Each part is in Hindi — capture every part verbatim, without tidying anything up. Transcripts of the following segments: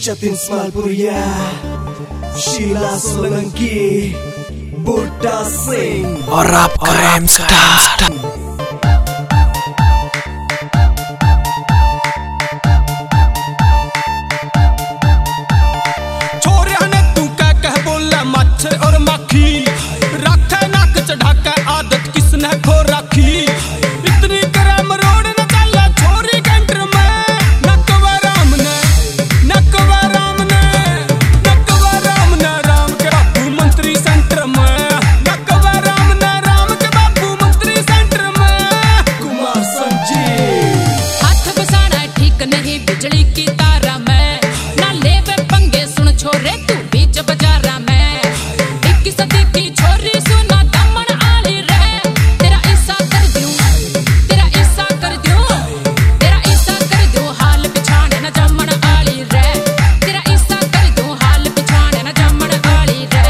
Jatin Smalpuria, Sheila Solanki, Buddha Singh, और आप क्राइम स्टार। छोरिया ने तू कह कह बोला मच्छर और मक्खी, रखे नाक चढ़ा के आदत किसने खो रखी। इतनी करम रोड न चला छोरी कैंटर में, नकवा राम ने नकवा राम ने नकवा राम ने राम के बापू मंत्री सेंटर में, नकवा राम ने राम के बापू मंत्री सेंटर में। कुमार संजीव, हाथ बसाना ठीक नहीं बिजली की तारा में, ना लेवे पंगे सुन छोरे तू बीच बाजारा में। इक्कीस सदी की छोरी सुना दमन आली रे, तेरा ऐसा कर दूं तेरा ऐसा कर दूं तेरा ऐसा कर दूं हाल बिछाने न जमन आली रे, तेरा ऐसा कर दूं हाल बिछाने न जमन आली रे।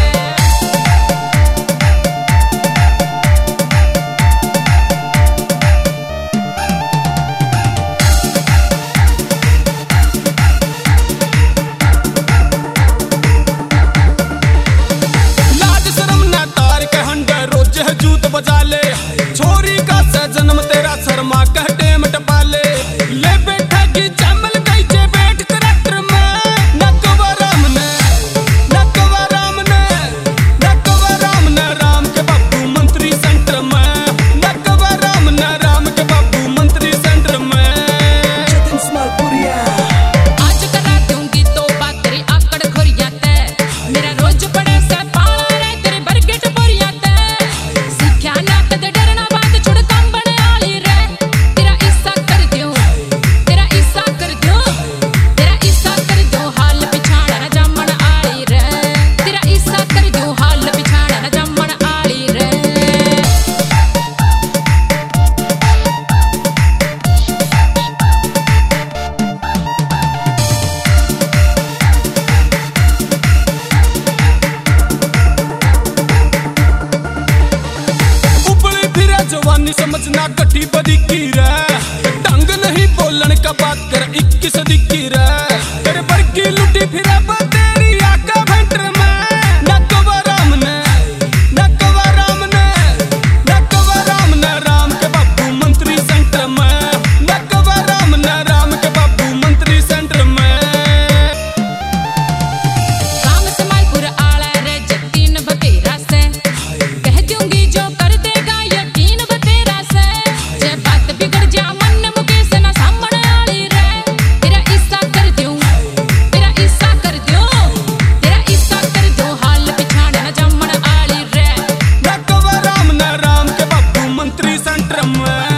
लाज शर्म न तार के हंडे रोज है जूत बजा ले, छोरी का से जन्म तेरा शर्मा कह टेम टपा ले। ले बैठा की चमल गई जे बैठ करैक्टर में, नकवा राम ने नकवा राम ने नकवा राम ने राम के बापू मंत्री सेंटर में, नकवा राम ने राम के बापू मंत्री सेंटर में। Jatin Smalpuria, आज करा दूंगी तो बात तेरी आकड़ खोरिया ते, मेरा रोज पड़े से पाला रे तेरी बरगेट बोरिया ते। सीख्या ना कदे डरना बात छुड़ कंबन आली रे, तेरा ऐसा कर दूं तेरा ऐसा कर दूं तेरा ऐसा कर दूं हाल बिछाना न जमन आली रे, तेरा ऐसा कर दूं हाल बिछाना न जमन आली रे। उपली फिरे जवानी समझना गड्डी बदी की रे, ढंग नहीं बोलन का बात कर इक्कीस सदी की रे। तेरे बरकी लुटी फिरे ब तेरी आका भेंटर में, नकवा राम ने नकवा राम ने नकवा राम ने राम के बापू मंत्री सेंटर में, नकवा राम ने राम के बापू मंत्री सेंटर में। काम समालपुर आला रे जतीन बतेरा से, कह दूंगी जो कर देगा यकीन बतेरा से। जे बात बिगड़ जा मन मुकेश ना सामने आली रे, तेरा ऐसा कर दूं तेरा ऐसा कर दूं तेरा ऐसा कर दूं हाल बिछाने न जमन आली रे। नकवा राम ने राम के बापू मंत्री सेंटर में।